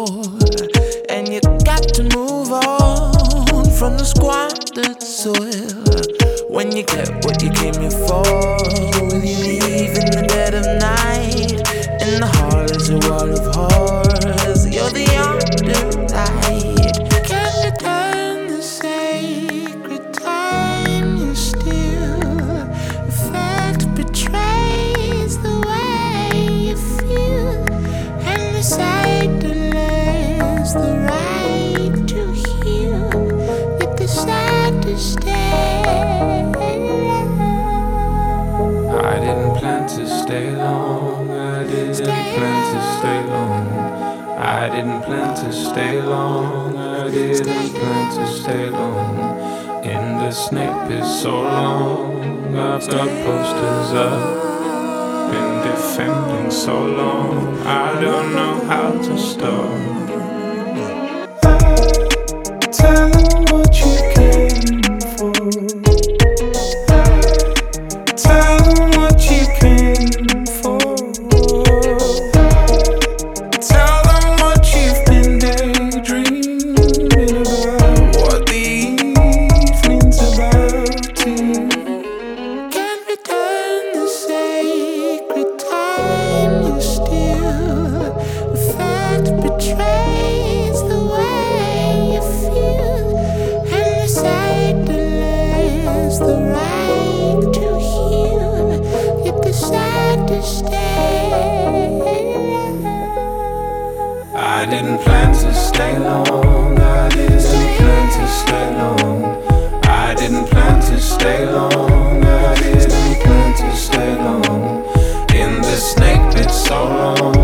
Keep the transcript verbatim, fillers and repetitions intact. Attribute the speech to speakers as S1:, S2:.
S1: and you got to move on from the squandered soil. When you get what you came here for, will you leave in the dead of night? In the hall is a wall of horrors. You're the underlight. Can you turn the sacred time you steal? The fact betrays the way you feel, and the sight delays the right to heal. Yet decide to stay.
S2: I didn't plan to stay long. I didn't plan to stay long. I didn't plan to stay long. I didn't plan to stay long. In the snake pit so long. I've got posters up. Been defending so long. I don't know how to stop.
S3: Tell them what you came for. Tell them what you came for. Tell them what you've been daydreaming about, what the evening's about to you.
S1: Can't return the sacred time you steal. The fact betrays the way you feel, and the sight delays the right to heal. Yet decide to stay.
S2: I didn't plan to stay long. I didn't plan to stay long. I didn't plan to stay long. I didn't plan to stay long. In the snake pit so long.